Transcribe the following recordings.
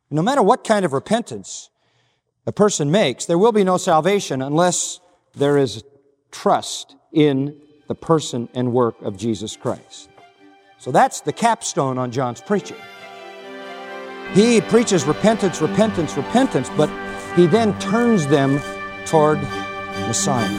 No matter what kind of repentance a person makes, there will be no salvation unless there is trust in the person and work of Jesus Christ. So that's the capstone on John's preaching. He preaches repentance, repentance, repentance, but he then turns them toward Messiah.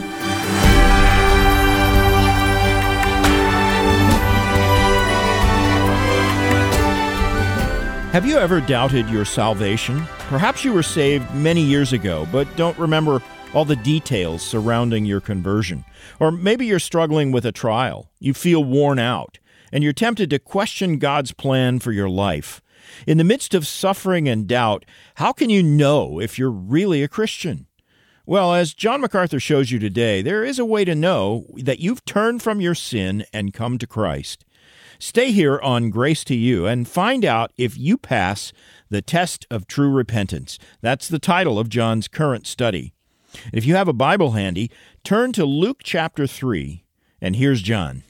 Have you ever doubted your salvation? Perhaps you were saved many years ago, but don't remember all the details surrounding your conversion. Or maybe you're struggling with a trial. You feel worn out, and you're tempted to question God's plan for your life. In the midst of suffering and doubt, how can you know if you're really a Christian? Well, as John MacArthur shows you today, there is a way to know that you've turned from your sin and come to Christ. Stay here on Grace to You and find out if you pass the test of true repentance. That's the title of John's current study. If you have a Bible handy, turn to Luke chapter 3, and here's John.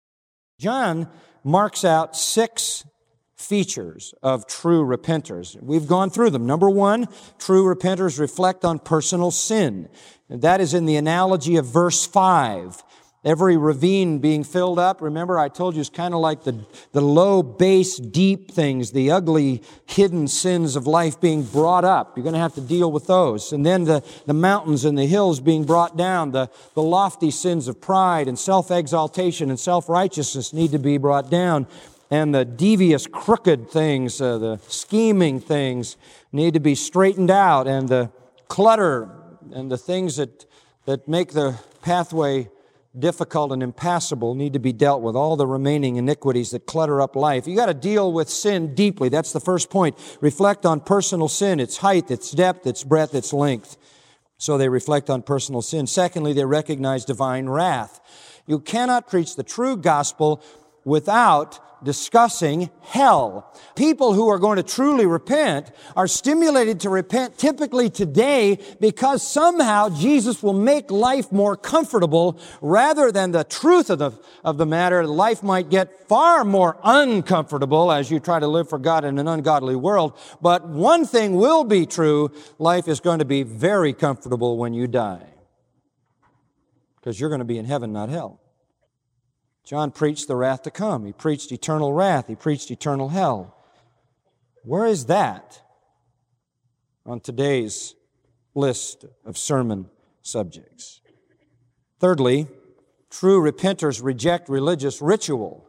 John marks out 6 features of true repenters. We've gone through them. Number 1, true repenters reflect on personal sin. And that is in the analogy of verse 5. Every ravine being filled up, remember I told you it's kind of like the low, base, deep things, the ugly, hidden sins of life being brought up. You're going to have to deal with those. And then the mountains and the hills being brought down, the lofty sins of pride and self-exaltation and self-righteousness need to be brought down. And the devious, crooked things, the scheming things need to be straightened out. And the clutter and the things that make the pathway difficult and impassable need to be dealt with. All the remaining iniquities that clutter up life. You got to deal with sin deeply. That's the first point. Reflect on personal sin, its height, its depth, its breadth, its length. So they reflect on personal sin. Secondly, they recognize divine wrath. You cannot preach the true gospel without discussing hell. People who are going to truly repent are stimulated to repent typically today because somehow Jesus will make life more comfortable rather than the truth of the matter. Life might get far more uncomfortable as you try to live for God in an ungodly world. But one thing will be true, life is going to be very comfortable when you die. Because you're going to be in heaven, not hell. John preached the wrath to come. He preached eternal wrath. He preached eternal hell. Where is that on today's list of sermon subjects? Thirdly, true repenters reject religious ritual.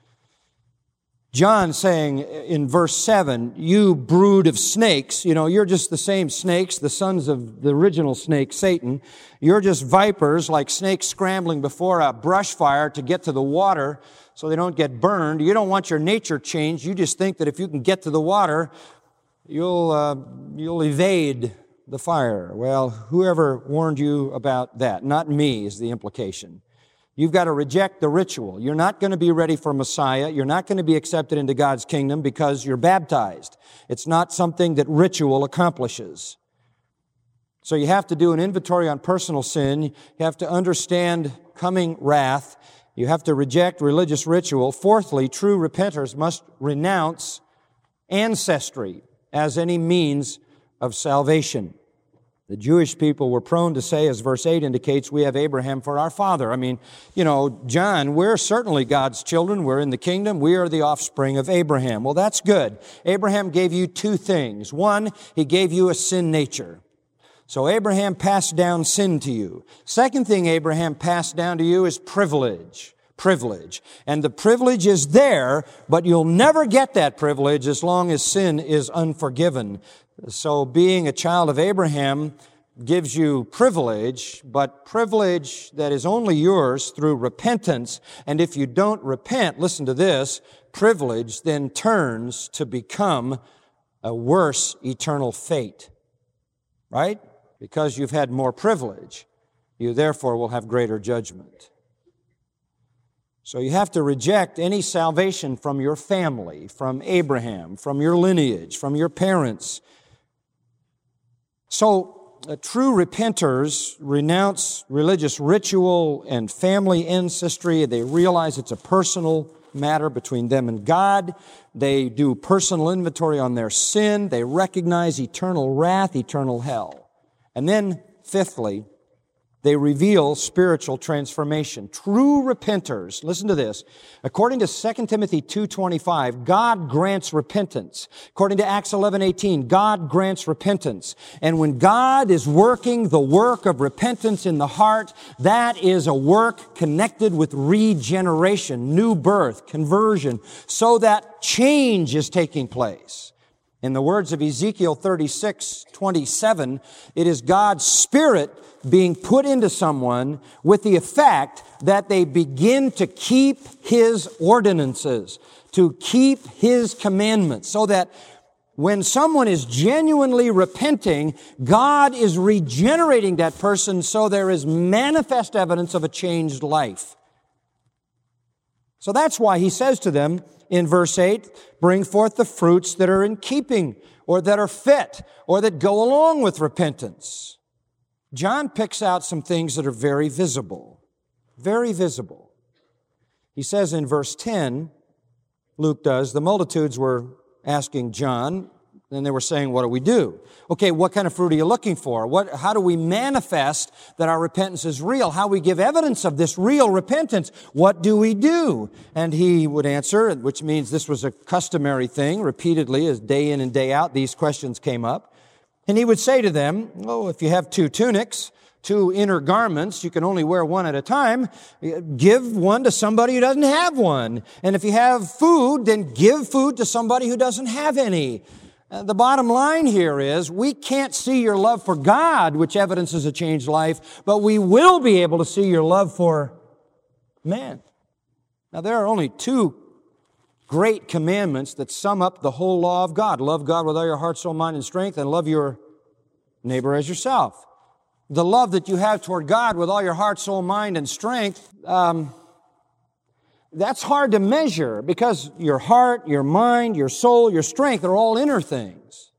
John saying in verse 7, you brood of snakes, you're just the same snakes, the sons of the original snake, Satan. You're just vipers like snakes scrambling before a brush fire to get to the water so they don't get burned. You don't want your nature changed. You just think that if you can get to the water, you'll evade the fire. Well, whoever warned you about that? Not me is the implication. You've got to reject the ritual. You're not going to be ready for Messiah. You're not going to be accepted into God's kingdom because you're baptized. It's not something that ritual accomplishes. So you have to do an inventory on personal sin. You have to understand coming wrath. You have to reject religious ritual. Fourthly, true repenters must renounce ancestry as any means of salvation. The Jewish people were prone to say, as verse 8 indicates, we have Abraham for our father. John, we're certainly God's children. We're in the kingdom. We are the offspring of Abraham. Well, that's good. Abraham gave you 2 things. One, he gave you a sin nature. So Abraham passed down sin to you. Second thing Abraham passed down to you is privilege. And the privilege is there, but you'll never get that privilege as long as sin is unforgiven. So being a child of Abraham gives you privilege, but privilege that is only yours through repentance. And if you don't repent, listen to this, privilege then turns to become a worse eternal fate. Right? Because you've had more privilege, you therefore will have greater judgment. So you have to reject any salvation from your family, from Abraham, from your lineage, from your parents. So true repenters renounce religious ritual and family ancestry. They realize it's a personal matter between them and God. They do personal inventory on their sin. They recognize eternal wrath, eternal hell. And then, fifthly, they reveal spiritual transformation. True repenters, listen to this. According to 2 Timothy 2:25, God grants repentance. According to Acts 11:18, God grants repentance. And when God is working the work of repentance in the heart, that is a work connected with regeneration, new birth, conversion, so that change is taking place. In the words of Ezekiel 36:27, it is God's Spirit being put into someone with the effect that they begin to keep His ordinances, to keep His commandments, so that when someone is genuinely repenting, God is regenerating that person so there is manifest evidence of a changed life. So that's why He says to them in verse 8, bring forth the fruits that are in keeping, or that are fit, or that go along with repentance. John picks out some things that are very visible. Very visible. He says in verse 10, Luke does, the multitudes were asking John, and they were saying, what do we do? Okay, what kind of fruit are you looking for? How do we manifest that our repentance is real? How we give evidence of this real repentance? What do we do? And he would answer, which means this was a customary thing, repeatedly, as day in and day out, these questions came up. And he would say to them, if you have 2 tunics, 2 inner garments, you can only wear one at a time. Give one to somebody who doesn't have one. And if you have food, then give food to somebody who doesn't have any. The bottom line here is we can't see your love for God, which evidences a changed life, but we will be able to see your love for man. Now, there are only 2 great commandments that sum up the whole law of God. Love God with all your heart, soul, mind, and strength, and love your neighbor as yourself. The love that you have toward God with all your heart, soul, mind, and strength, that's hard to measure because your heart, your mind, your soul, your strength are all inner things.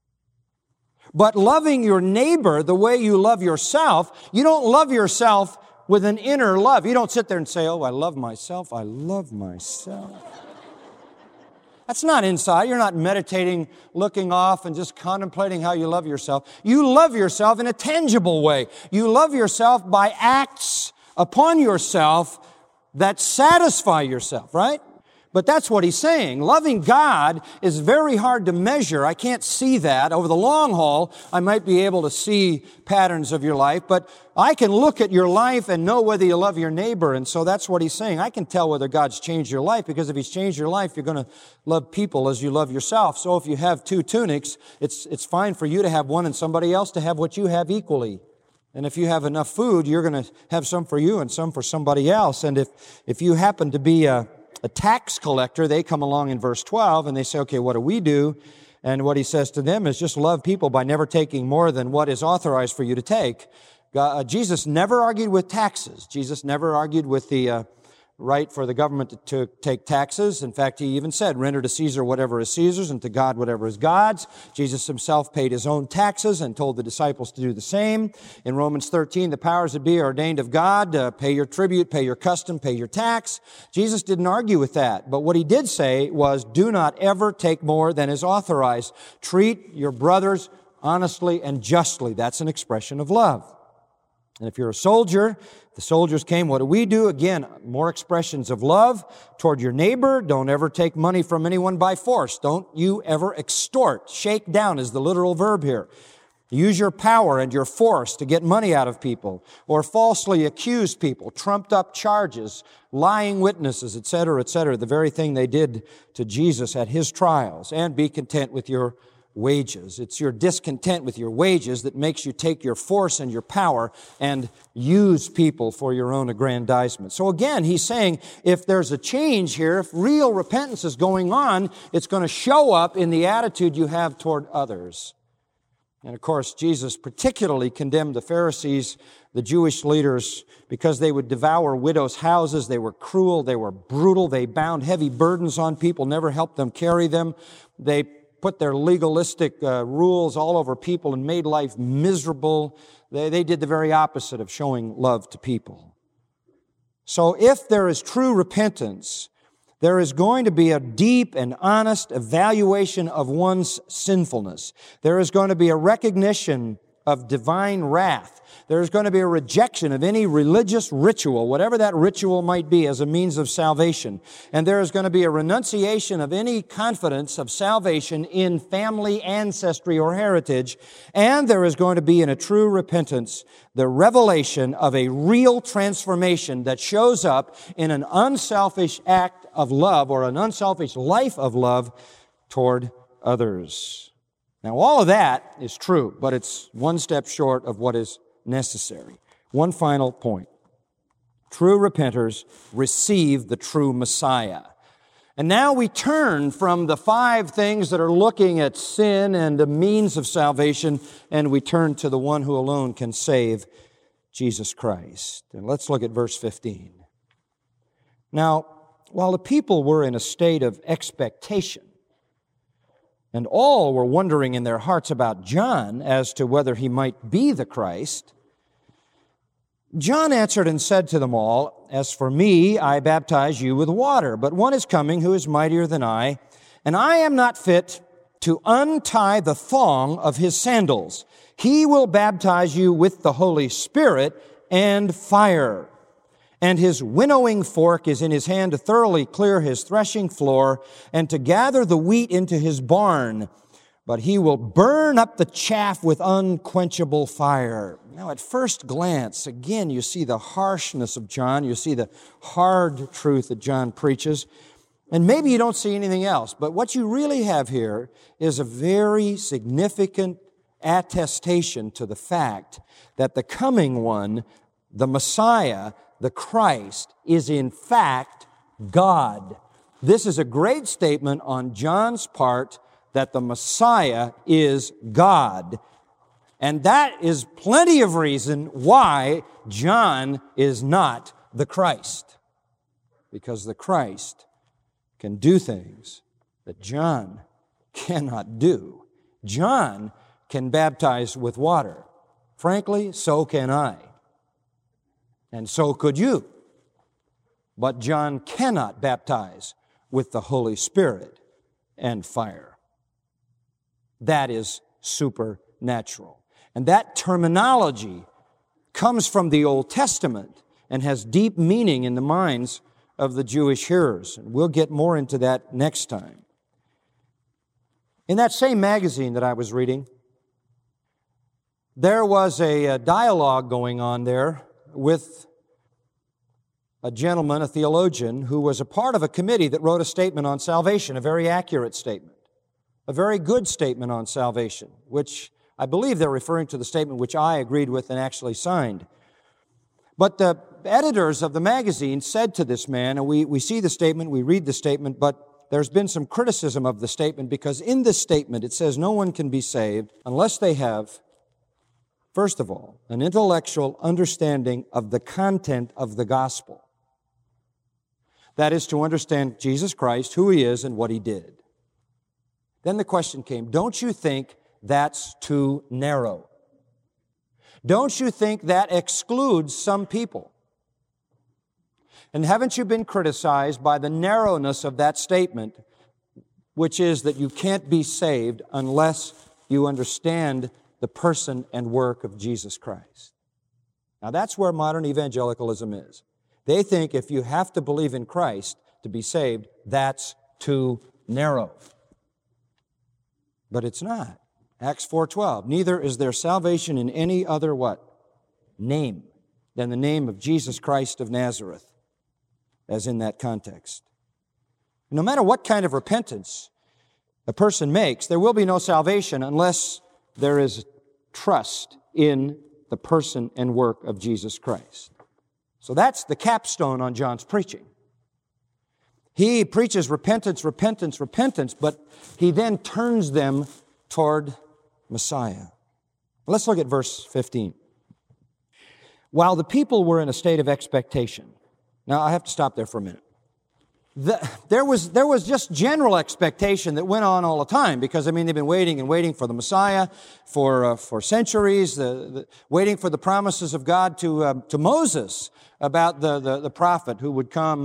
But loving your neighbor the way you love yourself, you don't love yourself with an inner love. You don't sit there and say, oh, I love myself, I love myself. That's not inside. You're not meditating, looking off, and just contemplating how you love yourself. You love yourself in a tangible way. You love yourself by acts upon yourself that satisfy yourself, right? But that's what he's saying. Loving God is very hard to measure. I can't see that. Over the long haul, I might be able to see patterns of your life, but I can look at your life and know whether you love your neighbor. And so that's what he's saying. I can tell whether God's changed your life, because if he's changed your life, you're going to love people as you love yourself. So if you have 2 tunics, it's fine for you to have one and somebody else to have what you have equally. And if you have enough food, you're going to have some for you and some for somebody else. And if you happen to be a tax collector, they come along in verse 12 and they say, okay, what do we do? And what he says to them is just love people by never taking more than what is authorized for you to take. Jesus never argued with taxes. Jesus never argued with the right for the government to take taxes. In fact, he even said, render to Caesar whatever is Caesar's and to God whatever is God's. Jesus himself paid his own taxes and told the disciples to do the same. In Romans 13, the powers that be are ordained of God. Pay your tribute, pay your custom, pay your tax. Jesus didn't argue with that. But what he did say was, do not ever take more than is authorized. Treat your brothers honestly and justly. That's an expression of love. And if you're a soldier, the soldiers came, what do we do? Again, more expressions of love toward your neighbor. Don't ever take money from anyone by force. Don't you ever extort. Shake down is the literal verb here. Use your power and your force to get money out of people, or falsely accuse people, trumped up charges, lying witnesses, etc., the very thing they did to Jesus at his trials. And be content with your wages. It's your discontent with your wages that makes you take your force and your power and use people for your own aggrandizement. So again, he's saying if there's a change here, if real repentance is going on, it's going to show up in the attitude you have toward others. And of course, Jesus particularly condemned the Pharisees, the Jewish leaders, because they would devour widows' houses. They were cruel. They were brutal. They bound heavy burdens on people, never helped them carry them. They put their legalistic rules all over people and made life miserable. They did the very opposite of showing love to people. So if there is true repentance, There is going to be a deep and honest evaluation of one's sinfulness. There is going to be a recognition of divine wrath. There's going to be a rejection of any religious ritual, whatever that ritual might be, as a means of salvation. And there is going to be a renunciation of any confidence of salvation in family, ancestry, or heritage. And there is going to be, in a true repentance, the revelation of a real transformation that shows up in an unselfish act of love or an unselfish life of love toward others. Now, all of that is true, but it's one step short of what is necessary. One final point. True repenters receive the true Messiah. And now we turn from the 5 things that are looking at sin and the means of salvation, and we turn to the one who alone can save, Jesus Christ. And let's look at verse 15. Now, while the people were in a state of expectation, and all were wondering in their hearts about John as to whether he might be the Christ, John answered and said to them all, "As for me, I baptize you with water, but one is coming who is mightier than I, and I am not fit to untie the thong of his sandals. He will baptize you with the Holy Spirit and fire. And his winnowing fork is in his hand to thoroughly clear his threshing floor and to gather the wheat into his barn. But he will burn up the chaff with unquenchable fire." Now, at first glance, again, you see the harshness of John. You see the hard truth that John preaches. And maybe you don't see anything else. But what you really have here is a very significant attestation to the fact that the coming one, the Messiah, the Christ, is in fact God. This is a great statement on John's part that the Messiah is God. And that is plenty of reason why John is not the Christ. Because the Christ can do things that John cannot do. John can baptize with water. Frankly, so can I. And so could you. But John cannot baptize with the Holy Spirit and fire. That is supernatural. And that terminology comes from the Old Testament and has deep meaning in the minds of the Jewish hearers. And we'll get more into that next time. In that same magazine that I was reading, there was a dialogue going on there with a gentleman, a theologian, who was a part of a committee that wrote a statement on salvation, a very accurate statement, a very good statement on salvation, which I believe they're referring to the statement which I agreed with and actually signed. But the editors of the magazine said to this man, and we see the statement, we read the statement, but there's been some criticism of the statement because in this statement it says no one can be saved unless they have, first of all, an intellectual understanding of the content of the gospel. That is to understand Jesus Christ, who He is, and what He did. Then the question came, don't you think that's too narrow? Don't you think that excludes some people? And haven't you been criticized by the narrowness of that statement, which is that you can't be saved unless you understand the person and work of Jesus Christ? Now that's where modern evangelicalism is. They think if you have to believe in Christ to be saved, that's too narrow. But it's not. Acts 4:12, neither is there salvation in any other what? Name than the name of Jesus Christ of Nazareth, as in that context. No matter what kind of repentance a person makes, there will be no salvation unless there is trust in the person and work of Jesus Christ. So that's the capstone on John's preaching. He preaches repentance, repentance, repentance, but he then turns them toward Messiah. Let's look at verse 15. While the people were in a state of expectation. Now, I have to stop there for a minute. There was just general expectation that went on all the time because, they've been waiting and waiting for the Messiah for centuries, waiting for the promises of God to Moses about the prophet who would come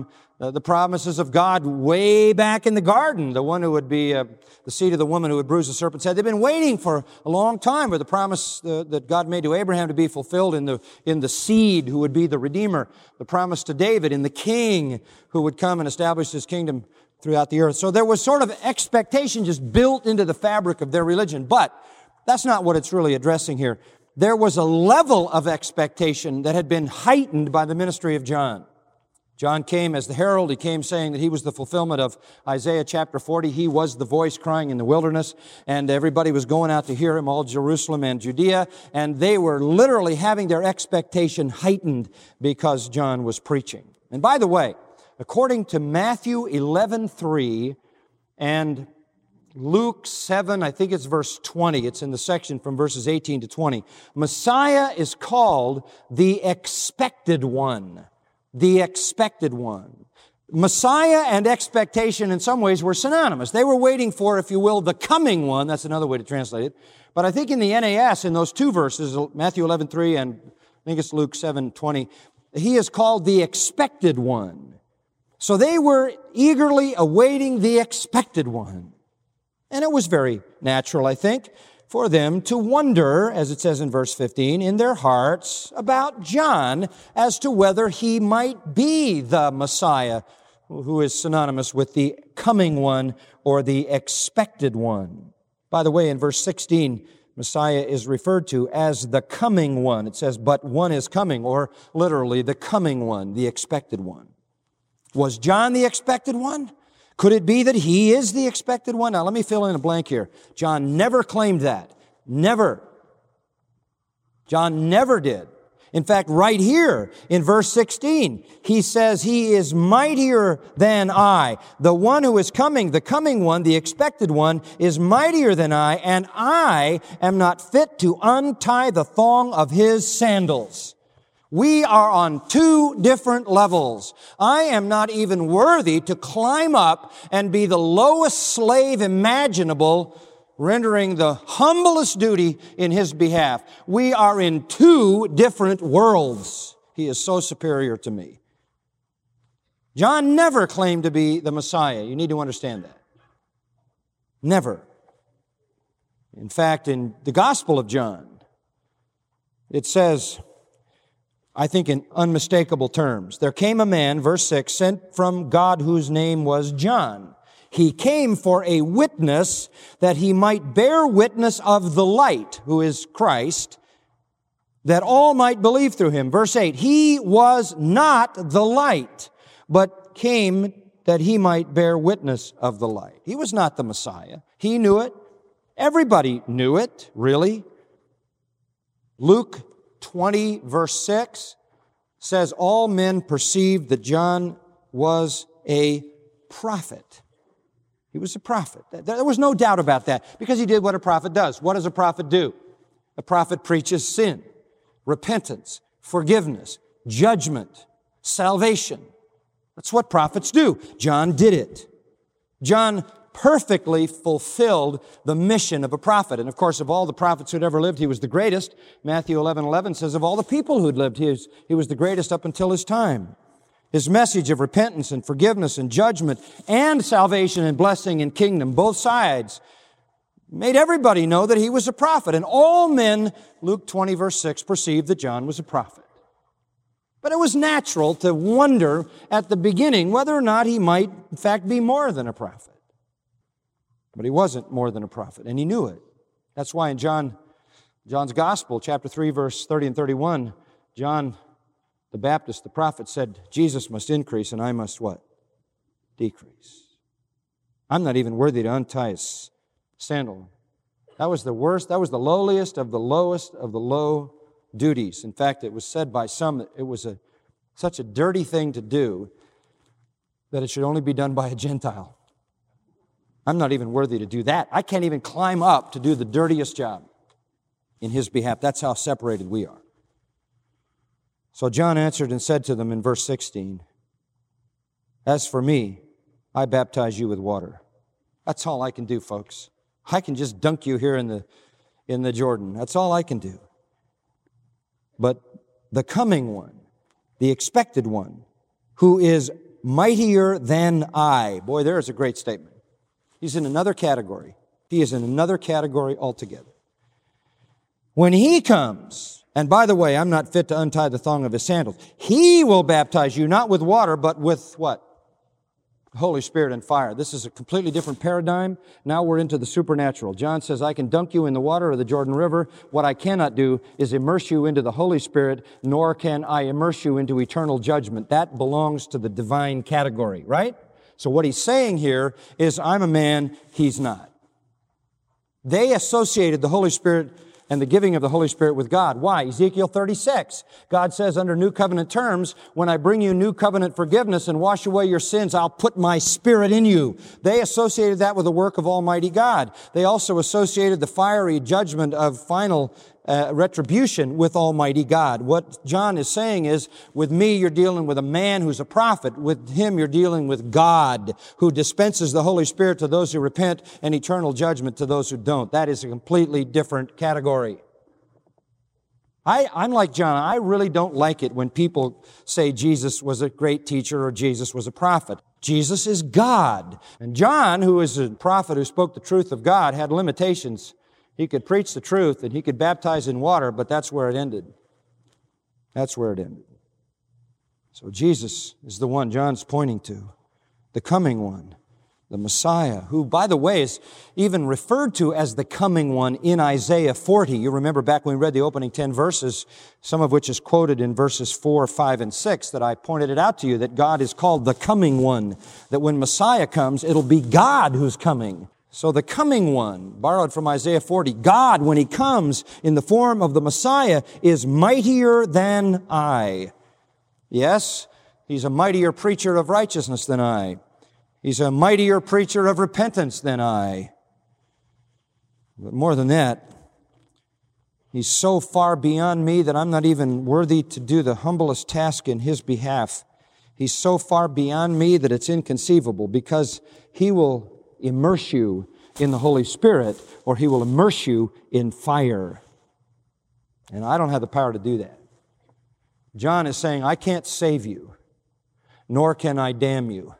The promises of God way back in the garden, the one who would be the seed of the woman who would bruise the serpent's head. They've been waiting for a long time for the promise that God made to Abraham to be fulfilled in the seed who would be the Redeemer. The promise to David in the king who would come and establish his kingdom throughout the earth. So there was sort of expectation just built into the fabric of their religion. But that's not what it's really addressing here. There was a level of expectation that had been heightened by the ministry of John. John came as the herald. He came saying that he was the fulfillment of Isaiah chapter 40. He was the voice crying in the wilderness, and everybody was going out to hear him, all Jerusalem and Judea, and they were literally having their expectation heightened because John was preaching. And by the way, according to Matthew 11:3 and Luke 7, I think it's verse 20. It's in the section from verses 18 to 20. Messiah is called the expected one. The expected one. Messiah and expectation in some ways were synonymous. They were waiting for, if you will, the coming one. That's another way to translate it. But I think in the NAS, in those two verses, Matthew 11:3 and I think it's Luke 7:20, he is called the expected one. So they were eagerly awaiting the expected one. And it was very natural, I think, for them to wonder, as it says in verse 15, in their hearts about John as to whether he might be the Messiah, who is synonymous with the coming one or the expected one. By the way, in verse 16, Messiah is referred to as the coming one. It says, but one is coming, or literally the coming one, the expected one. Was John the expected one? Could it be that he is the expected one? Now, let me fill in a blank here. John never claimed that. Never. John never did. In fact, right here in verse 16, he says, he is mightier than I. The one who is coming, the coming one, the expected one, is mightier than I, and I am not fit to untie the thong of his sandals. We are on two different levels. I am not even worthy to climb up and be the lowest slave imaginable, rendering the humblest duty in his behalf. We are in two different worlds. He is so superior to me. John never claimed to be the Messiah. You need to understand that. Never. In fact, in the Gospel of John, it says, I think in unmistakable terms, there came a man, verse 6, sent from God whose name was John. He came for a witness that he might bear witness of the light, who is Christ, that all might believe through him. Verse 8, he was not the light, but came that he might bear witness of the light. He was not the Messiah. He knew it. Everybody knew it, really. Luke 20, verse 6 says, all men perceived that John was a prophet. He was a prophet. There was no doubt about that because he did what a prophet does. What does a prophet do? A prophet preaches sin, repentance, forgiveness, judgment, salvation. That's what prophets do. John did it. John perfectly fulfilled the mission of a prophet. And of course, of all the prophets who'd ever lived, he was the greatest. Matthew 11:11 says of all the people who'd lived, he was the greatest up until his time. His message of repentance and forgiveness and judgment and salvation and blessing and kingdom, both sides, made everybody know that he was a prophet. And all men, Luke 20 verse 6, perceived that John was a prophet. But it was natural to wonder at the beginning whether or not he might, in fact, be more than a prophet. But he wasn't more than a prophet, and he knew it. That's why in John's Gospel, chapter 3, verse 30 and 31, John the Baptist, the prophet, said, Jesus must increase and I must what? Decrease. I'm not even worthy to untie his sandal. That was the worst, that was the lowliest of the lowest of the low duties. In fact, it was said by some that it was such a dirty thing to do that it should only be done by a Gentile. I'm not even worthy to do that. I can't even climb up to do the dirtiest job in his behalf. That's how separated we are. So John answered and said to them in verse 16, as for me, I baptize you with water. That's all I can do, folks. I can just dunk you here in the Jordan. That's all I can do. But the coming one, the expected one, who is mightier than I. Boy, there is a great statement. He's in another category. He is in another category altogether. When He comes, and by the way, I'm not fit to untie the thong of His sandals. He will baptize you not with water, but with what? Holy Spirit and fire. This is a completely different paradigm. Now we're into the supernatural. John says, I can dunk you in the water of the Jordan River. What I cannot do is immerse you into the Holy Spirit, nor can I immerse you into eternal judgment. That belongs to the divine category, right? So what He's saying here is, I'm a man, He's not. They associated the Holy Spirit and the giving of the Holy Spirit with God. Why? Ezekiel 36. God says under new covenant terms, when I bring you new covenant forgiveness and wash away your sins, I'll put my Spirit in you. They associated that with the work of Almighty God. They also associated the fiery judgment of final retribution with Almighty God. What John is saying is, with me, you're dealing with a man who's a prophet. With him, you're dealing with God, who dispenses the Holy Spirit to those who repent and eternal judgment to those who don't. That is a completely different category. I'm like John. I really don't like it when people say Jesus was a great teacher or Jesus was a prophet. Jesus is God. And John, who is a prophet who spoke the truth of God, had limitations. He could preach the truth and he could baptize in water, but that's where it ended. That's where it ended. So Jesus is the one John's pointing to, the coming one, the Messiah, who, by the way, is even referred to as the coming one in Isaiah 40. You remember back when we read the opening 10 verses, some of which is quoted in verses 4, 5, and 6, that I pointed it out to you, that God is called the coming one, that when Messiah comes, it'll be God who's coming. So the coming one, borrowed from Isaiah 40, God, when He comes in the form of the Messiah, is mightier than I. Yes, He's a mightier preacher of righteousness than I. He's a mightier preacher of repentance than I. But more than that, He's so far beyond me that I'm not even worthy to do the humblest task in His behalf. He's so far beyond me that it's inconceivable, because He will immerse you in the Holy Spirit, or He will immerse you in fire. And I don't have the power to do that. John is saying, I can't save you, nor can I damn you.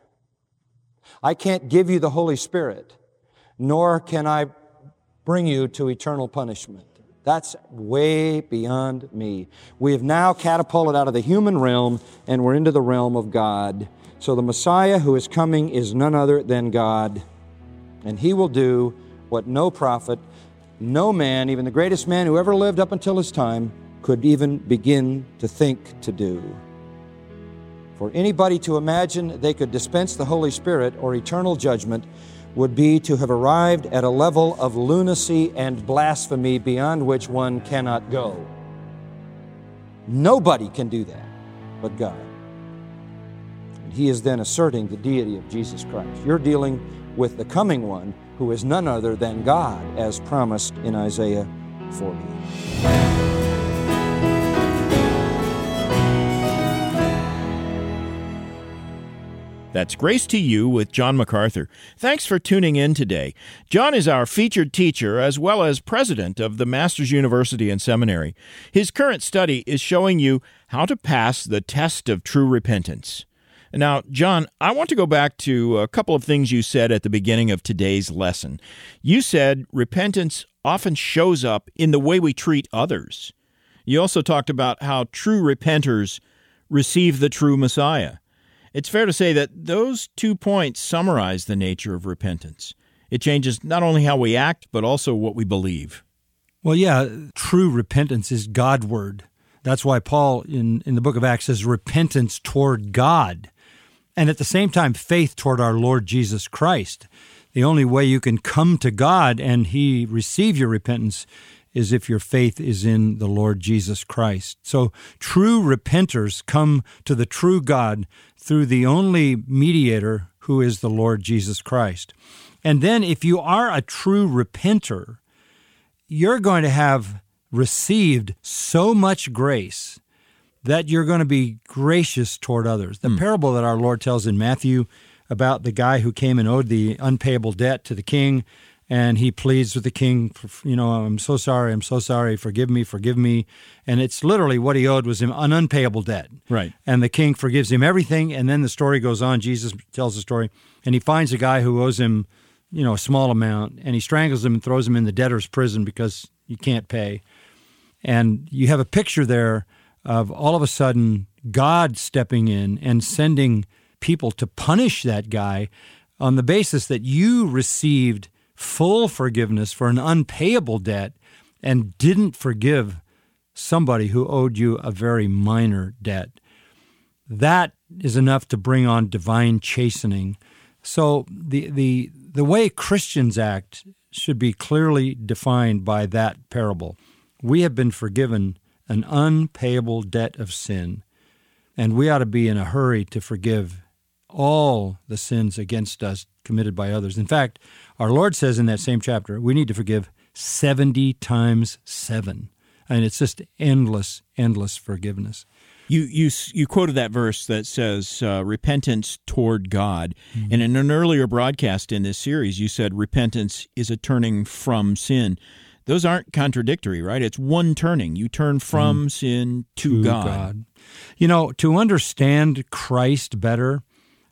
I can't give you the Holy Spirit, nor can I bring you to eternal punishment. That's way beyond me. We have now catapulted out of the human realm, and we're into the realm of God. So the Messiah who is coming is none other than God. And He will do what no prophet, no man, even the greatest man who ever lived up until his time, could even begin to think to do. For anybody to imagine they could dispense the Holy Spirit or eternal judgment would be to have arrived at a level of lunacy and blasphemy beyond which one cannot go. Nobody can do that but God. And He is then asserting the deity of Jesus Christ. You're dealing with the coming one, who is none other than God, as promised in Isaiah 40. That's Grace to You with John MacArthur. Thanks for tuning in today. John is our featured teacher as well as president of the Masters University and Seminary. His current study is showing you how to pass the test of true repentance. Now, John, I want to go back to a couple of things you said at the beginning of today's lesson. You said repentance often shows up in the way we treat others. You also talked about how true repenters receive the true Messiah. It's fair to say that those 2 points summarize the nature of repentance. It changes not only how we act, but also what we believe. Well, yeah, true repentance is Godward. That's why Paul in the book of Acts says repentance toward God. And at the same time, faith toward our Lord Jesus Christ. The only way you can come to God and He receive your repentance is if your faith is in the Lord Jesus Christ. So true repenters come to the true God through the only mediator, who is the Lord Jesus Christ. And then if you are a true repenter, you're going to have received so much grace that you're going to be gracious toward others. The parable that our Lord tells in Matthew about the guy who came and owed the unpayable debt to the king, and he pleads with the king, I'm so sorry, forgive me. And it's literally what he owed was an unpayable debt. Right. And the king forgives him everything, and then the story goes on. Jesus tells the story, and he finds a guy who owes him, a small amount, and he strangles him and throws him in the debtor's prison because he can't pay. And you have a picture there of all of a sudden God stepping in and sending people to punish that guy on the basis that you received full forgiveness for an unpayable debt and didn't forgive somebody who owed you a very minor debt. That is enough to bring on divine chastening. So the way Christians act should be clearly defined by that parable. We have been forgiven an unpayable debt of sin, and we ought to be in a hurry to forgive all the sins against us committed by others. In fact, our Lord says in that same chapter, we need to forgive 70 times 7. And it's just endless forgiveness. You quoted that verse that says repentance toward God. Mm-hmm. And in an earlier broadcast in this series, you said repentance is a turning from sin. Those aren't contradictory, right? It's one turning. You turn from sin to God. To understand Christ better,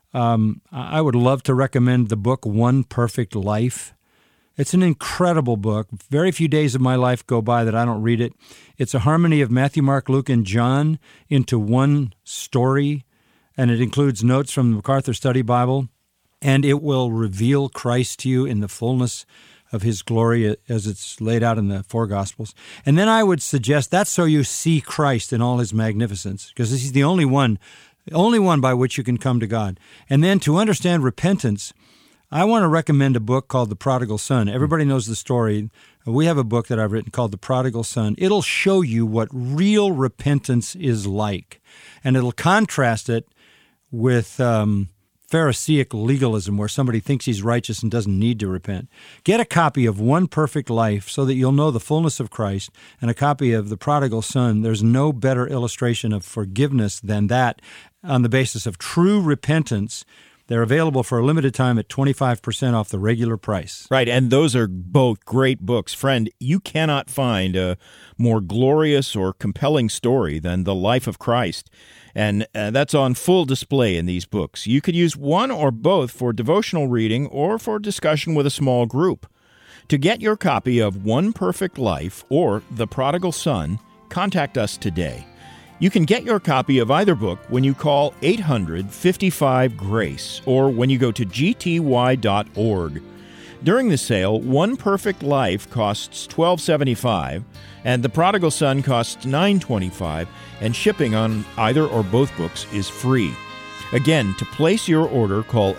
I would love to recommend the book One Perfect Life. It's an incredible book. Very few days of my life go by that I don't read it. It's a harmony of Matthew, Mark, Luke, and John into one story, and it includes notes from the MacArthur Study Bible, and it will reveal Christ to you in the fullness of his glory as it's laid out in the four Gospels. And then I would suggest that's so you see Christ in all his magnificence, because he's the only one by which you can come to God. And then to understand repentance, I want to recommend a book called The Prodigal Son. Everybody knows the story. We have a book that I've written called The Prodigal Son. It'll show you what real repentance is like, and it'll contrast it with Pharisaic legalism, where somebody thinks he's righteous and doesn't need to repent. Get a copy of One Perfect Life so that you'll know the fullness of Christ, and a copy of The Prodigal Son. There's no better illustration of forgiveness than that on the basis of true repentance. They're available for a limited time at 25% off the regular price. Right, and those are both great books. Friend, you cannot find a more glorious or compelling story than the life of Christ. And that's on full display in these books. You could use one or both for devotional reading or for discussion with a small group. To get your copy of One Perfect Life or The Prodigal Son, contact us today. You can get your copy of either book when you call 800-55-GRACE or when you go to gty.org. During the sale, One Perfect Life costs $12.75, and The Prodigal Son costs $9.25, and shipping on either or both books is free. Again, to place your order, call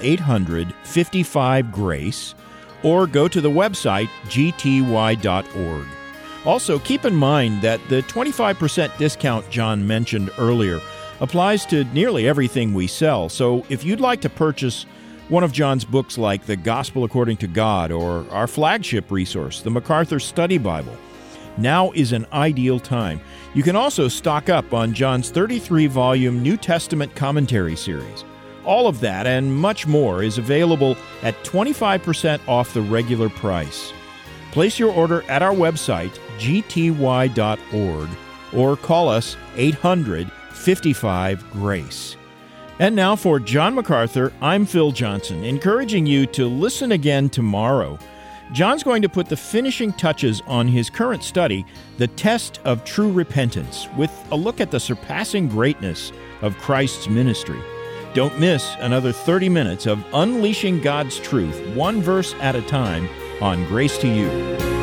800-55-GRACE or go to the website gty.org. Also, keep in mind that the 25% discount John mentioned earlier applies to nearly everything we sell. So if you'd like to purchase one of John's books like The Gospel According to God or our flagship resource, the MacArthur Study Bible, now is an ideal time. You can also stock up on John's 33-volume New Testament commentary series. All of that and much more is available at 25% off the regular price. Place your order at our website, gty.org, or call us 800-55-GRACE. And now for John MacArthur, I'm Phil Johnson, encouraging you to listen again tomorrow. John's going to put the finishing touches on his current study, The Test of True Repentance, with a look at the surpassing greatness of Christ's ministry. Don't miss another 30 minutes of unleashing God's truth, one verse at a time, on Grace to You.